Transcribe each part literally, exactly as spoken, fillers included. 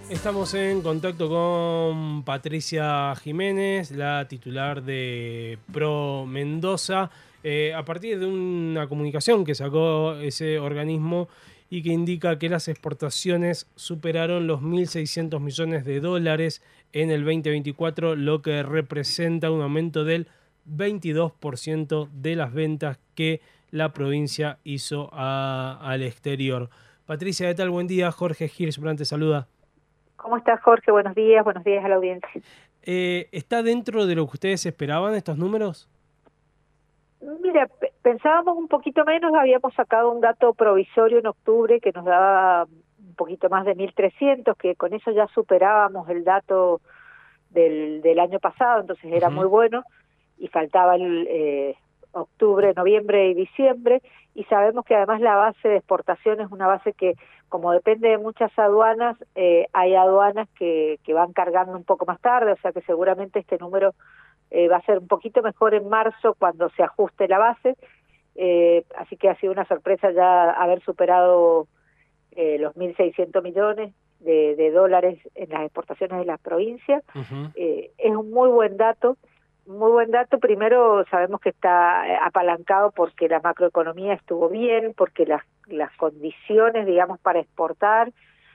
Estamos en contacto con Patricia Jiménez, la titular de Pro Mendoza, eh, a partir de una comunicación que sacó ese organismo y que indica que las exportaciones superaron los mil seiscientos millones de dólares en el veinte veinticuatro, lo que representa un aumento del veintidós por ciento de las ventas que la provincia hizo a, al exterior. Patricia, ¿qué tal? Buen día. Jorge Hirschbrand te saluda. ¿Cómo estás, Jorge? Buenos días, buenos días a la audiencia. Eh, ¿Está dentro de lo que ustedes esperaban estos números? Mira, pensábamos un poquito menos, habíamos sacado un dato provisorio en octubre que nos daba un poquito más de mil trescientos, que con eso ya superábamos el dato del, del año pasado, entonces era Uh-huh. muy bueno, y faltaba el eh, octubre, noviembre y diciembre, y sabemos que además la base de exportación es una base que, como depende de muchas aduanas, eh, hay aduanas que, que van cargando un poco más tarde, o sea que seguramente este número eh, va a ser un poquito mejor en marzo cuando se ajuste la base, eh, así que ha sido una sorpresa ya haber superado eh, los mil seiscientos millones de, de dólares en las exportaciones de la provincia. Uh-huh. Eh, es un muy buen dato, muy buen dato. Primero sabemos que está apalancado porque la macroeconomía estuvo bien, porque las, las condiciones, digamos, para exportar,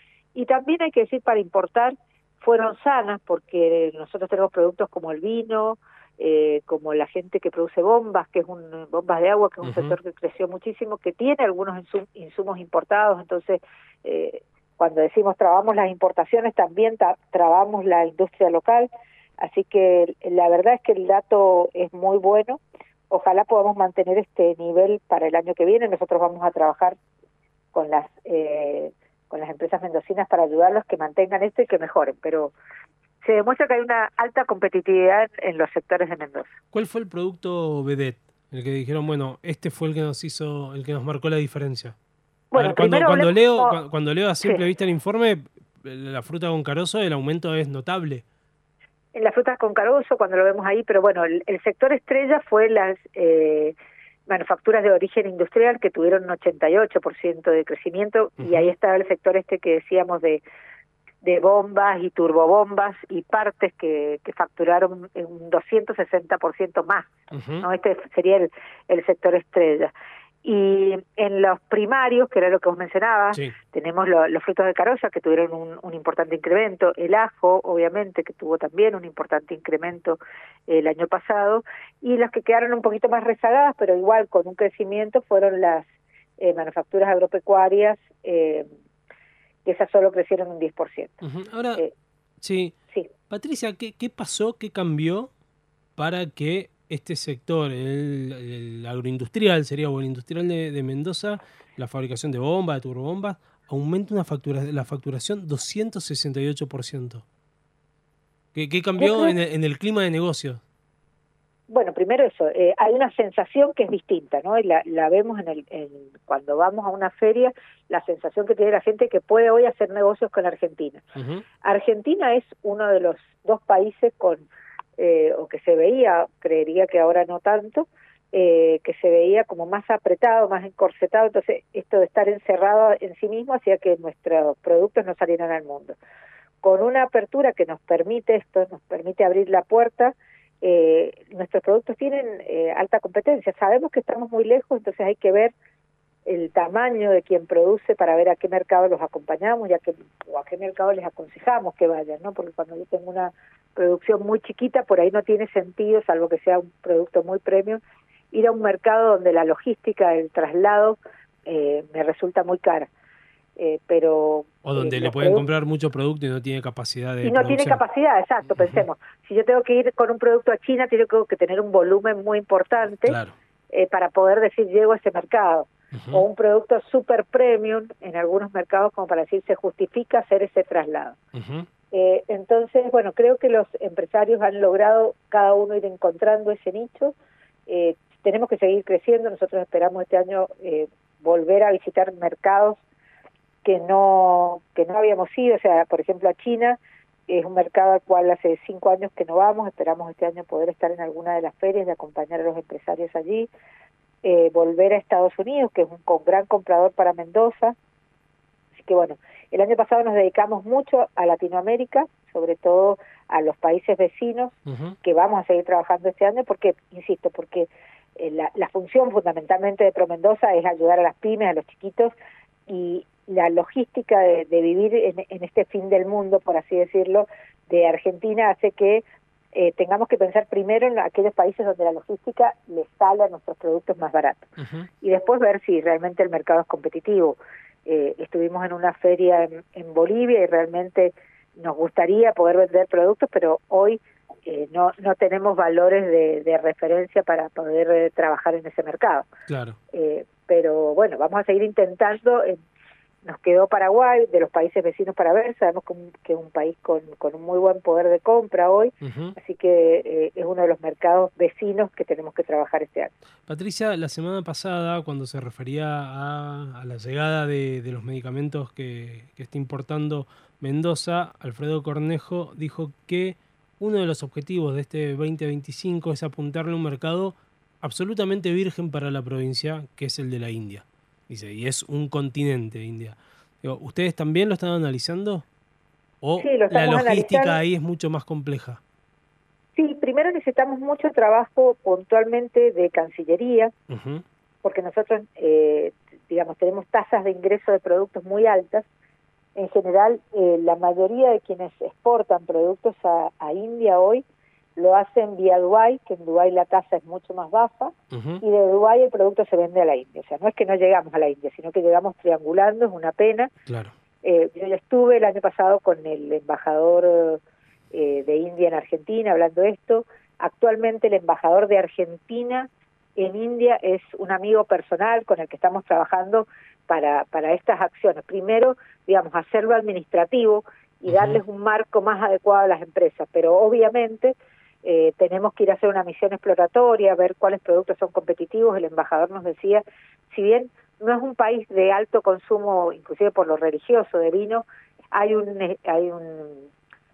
y también hay que decir para importar, fueron sanas, porque nosotros tenemos productos como el vino, eh, como la gente que produce bombas, que es un bombas de agua, que es un Uh-huh. sector que creció muchísimo, que tiene algunos insum, insumos importados, entonces eh, cuando decimos trabamos las importaciones, también ta, trabamos la industria local, así que la verdad es que el dato es muy bueno, ojalá podamos mantener este nivel para el año que viene, nosotros vamos a trabajar con las eh, con las empresas mendocinas para ayudarlos que mantengan esto y que mejoren, pero se demuestra que hay una alta competitividad en los sectores de Mendoza. ¿Cuál fue el producto vedette? El que dijeron, bueno, este fue el que nos hizo, el que nos marcó la diferencia. A Bueno, ver, cuando, primero cuando hablemos leo, como... cuando, cuando leo a Sí, simple vista el informe, la fruta con carozo, el aumento es notable. en las frutas con carozo, cuando lo vemos ahí, pero bueno, el, el sector estrella fue las eh, manufacturas de origen industrial, que tuvieron un ochenta y ocho por ciento de crecimiento, y ahí Uh-huh. está el sector este que decíamos de de bombas y turbobombas y partes que, que facturaron un doscientos sesenta por ciento más, Uh-huh. ¿no? Este sería el, el sector estrella. Y en los primarios, que era lo que vos mencionabas, Sí. tenemos lo, los frutos de carolla que tuvieron un, un importante incremento, el ajo, obviamente, que tuvo también un importante incremento el año pasado, y las que quedaron un poquito más rezagadas, pero igual con un crecimiento, fueron las eh, manufacturas agropecuarias, eh, que esas solo crecieron un diez por ciento. Uh-huh. Ahora, Eh, sí. sí, Patricia, ¿qué, qué pasó, qué cambió para que este sector, el, el agroindustrial, sería o el industrial de, de Mendoza, la fabricación de bombas, de turbobombas, aumente una factura, la facturación doscientos sesenta y ocho por ciento? ¿Qué, qué yo cambió creo, en el, en el clima de negocios? bueno, primero eso, eh, hay una sensación que es distinta, ¿no? Y la, la vemos en el, en, cuando vamos a una feria, la sensación que tiene la gente que puede hoy hacer negocios con Argentina. Uh-huh. Argentina es uno de los dos países con, eh, o que se veía, creería que ahora no tanto, eh, que se veía como más apretado, más encorsetado, entonces esto de estar encerrado en sí mismo hacía que nuestros productos no salieran al mundo. Con una apertura que nos permite esto, nos permite abrir la puerta, eh, nuestros productos tienen eh, alta competencia. Sabemos que estamos muy lejos, entonces hay que ver el tamaño de quien produce para ver a qué mercado los acompañamos, ya que o a qué mercado les aconsejamos que vayan, ¿no? Porque cuando yo tengo una producción muy chiquita, por ahí no tiene sentido, salvo que sea un producto muy premium, ir a un mercado donde la logística del traslado eh, me resulta muy cara. Eh, pero O eh, donde le los pueden productos comprar mucho producto y no tiene capacidad y de no tiene producción. capacidad, exacto, Uh-huh. pensemos, si yo tengo que ir con un producto a China, tengo que tener un volumen muy importante Claro. eh, para poder decir llego a ese mercado, o Uh-huh. un producto super premium en algunos mercados como para decir se justifica hacer ese traslado. Uh-huh. Eh, entonces, bueno, creo que los empresarios han logrado cada uno ir encontrando ese nicho, eh, tenemos que seguir creciendo, nosotros esperamos este año eh, volver a visitar mercados que no que no habíamos ido, o sea, por ejemplo a China, es un mercado al cual hace cinco años que no vamos, esperamos este año poder estar en alguna de las ferias y acompañar a los empresarios allí, eh, volver a Estados Unidos, que es un con, gran comprador para Mendoza, así que bueno, El año pasado nos dedicamos mucho a Latinoamérica, sobre todo a los países vecinos, uh-huh. que vamos a seguir trabajando este año, porque, insisto, porque eh, la, la función fundamentalmente de ProMendoza es ayudar a las pymes, a los chiquitos, y la logística de, de vivir en, en este fin del mundo, por así decirlo, de Argentina, hace que eh, tengamos que pensar primero en aquellos países donde la logística les sale a nuestros productos más baratos, uh-huh. y después ver si realmente el mercado es competitivo. Eh, estuvimos en una feria en, en Bolivia y realmente nos gustaría poder vender productos, pero hoy eh, no no tenemos valores de, de referencia para poder eh, trabajar en ese mercado. Claro. Eh, pero bueno, vamos a seguir intentando. Eh, nos quedó Paraguay, de los países vecinos para ver, sabemos que es un país con, con un muy buen poder de compra hoy, uh-huh. así que eh, es uno de los mercados vecinos que tenemos que trabajar este año. Patricia, la semana pasada, cuando se refería a, a la llegada de, de los medicamentos que, que está importando Mendoza, Alfredo Cornejo dijo que uno de los objetivos de este veinte veinticinco es apuntarle a un mercado absolutamente virgen para la provincia, que es el de la India. Dice, y es un continente, India. Digo, ¿ustedes también lo están analizando? ¿O sí, lo la logística analizando. Ahí es mucho más compleja? Sí, primero necesitamos mucho trabajo puntualmente de Cancillería, uh-huh. porque nosotros, eh, digamos, tenemos tasas de ingreso de productos muy altas. En general, eh, la mayoría de quienes exportan productos a, a India hoy lo hacen vía Dubái, que en Dubái la tasa es mucho más baja, uh-huh. y de Dubái el producto se vende a la India. O sea, no es que no llegamos a la India, sino que llegamos triangulando, es una pena. Claro. Eh, yo ya estuve el año pasado con el embajador eh, de India en Argentina hablando de esto. Actualmente el embajador de Argentina en India es un amigo personal con el que estamos trabajando para, para estas acciones. Primero, digamos, hacerlo administrativo y uh-huh. darles un marco más adecuado a las empresas, pero obviamente eh, tenemos que ir a hacer una misión exploratoria, ver cuáles productos son competitivos. El embajador nos decía, si bien no es un país de alto consumo, inclusive por lo religioso, de vino, hay un hay un,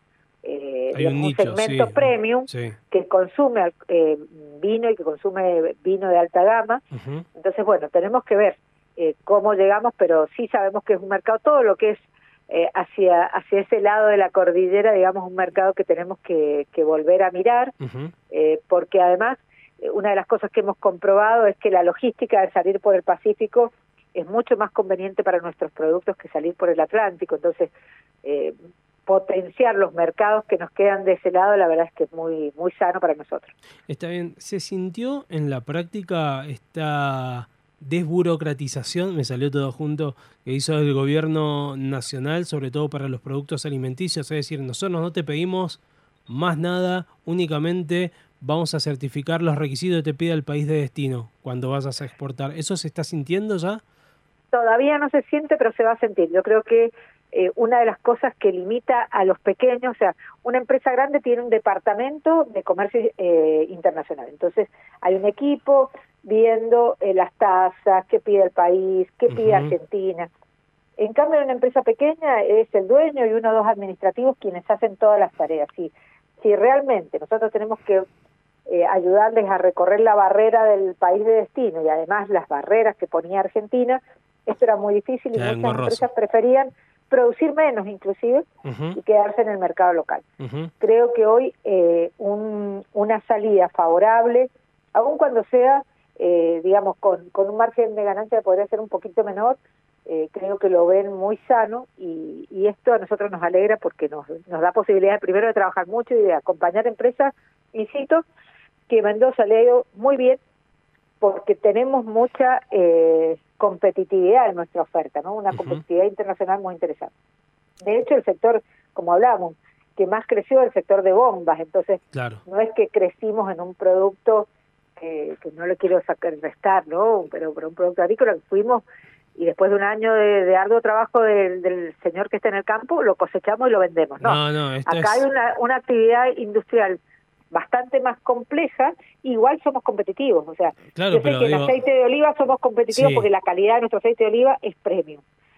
eh, hay digamos, un, nicho, un segmento sí, premium sí. que consume eh, vino y que consume vino de alta gama. Uh-huh. Entonces, bueno, tenemos que ver eh, cómo llegamos, pero sí sabemos que es un mercado, todo lo que es Eh, hacia hacia ese lado de la cordillera, digamos, un mercado que tenemos que, que volver a mirar, uh-huh. eh, porque además eh, una de las cosas que hemos comprobado es que la logística de salir por el Pacífico es mucho más conveniente para nuestros productos que salir por el Atlántico. Entonces, eh, potenciar los mercados que nos quedan de ese lado, la verdad es que es muy, muy sano para nosotros. Está bien. ¿Se sintió en la práctica esta desburocratización, me salió todo junto, que hizo el gobierno nacional, sobre todo para los productos alimenticios? Es decir, nosotros no te pedimos más nada, únicamente vamos a certificar los requisitos que te pide el país de destino cuando vas a exportar. ¿Eso se está sintiendo ya? Todavía no se siente, pero se va a sentir. Yo creo que eh, una de las cosas que limita a los pequeños, o sea, una empresa grande tiene un departamento de comercio eh, internacional. Entonces, hay un equipo viendo eh, las tasas, qué pide el país, qué pide uh-huh. Argentina. En cambio, en una empresa pequeña es el dueño y uno o dos administrativos quienes hacen todas las tareas. Si, si realmente nosotros tenemos que eh, ayudarles a recorrer la barrera del país de destino y además las barreras que ponía Argentina, esto era muy difícil y muchas engorroso. empresas preferían producir menos inclusive uh-huh. y quedarse en el mercado local. Uh-huh. Creo que hoy eh, un, una salida favorable, aun cuando sea Eh, digamos, con, con un margen de ganancia que podría ser un poquito menor, eh, creo que lo ven muy sano y, y esto a nosotros nos alegra porque nos, nos da posibilidad primero de trabajar mucho y de acompañar empresas. Insisto, que Mendoza le ha ido muy bien porque tenemos mucha eh, competitividad en nuestra oferta, ¿no? Una uh-huh. competitividad internacional muy interesante. De hecho, el sector, como hablábamos, que más creció el sector de bombas, entonces claro. no es que crecimos en un producto Eh, que no le quiero sacar restar, ¿no? Pero, pero un producto agrícola fuimos y después de un año de, de arduo trabajo del, del señor que está en el campo, lo cosechamos y lo vendemos. No, no, no acá es... hay una, una actividad industrial bastante más compleja, igual somos competitivos. O sea, claro, yo sé pero que digo... en aceite de oliva somos competitivos sí. porque la calidad de nuestro aceite de oliva es premium.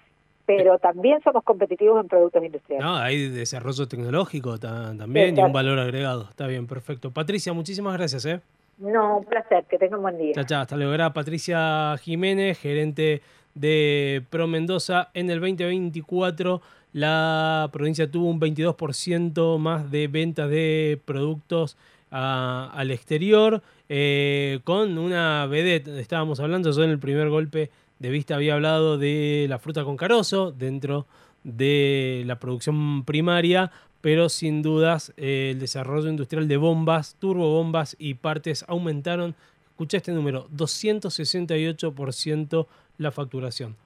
Pero también somos competitivos en productos industriales. No, hay desarrollo tecnológico ta- también Exacto. y un valor agregado. Está bien, perfecto. Patricia, muchísimas gracias, ¿eh? No, un placer, que tengan un buen día. Chao, chao, hasta luego. Era Patricia Jiménez, gerente de Pro Mendoza. En el veinte veinticuatro la provincia tuvo un veintidós por ciento más de ventas de productos a, al exterior, eh, con una vedette. Estábamos hablando, yo en el primer golpe de vista había hablado de la fruta con carozo dentro de la producción primaria, pero sin dudas eh, el desarrollo industrial de bombas, turbobombas y partes aumentaron. Escucha este número, doscientos sesenta y ocho por ciento la facturación.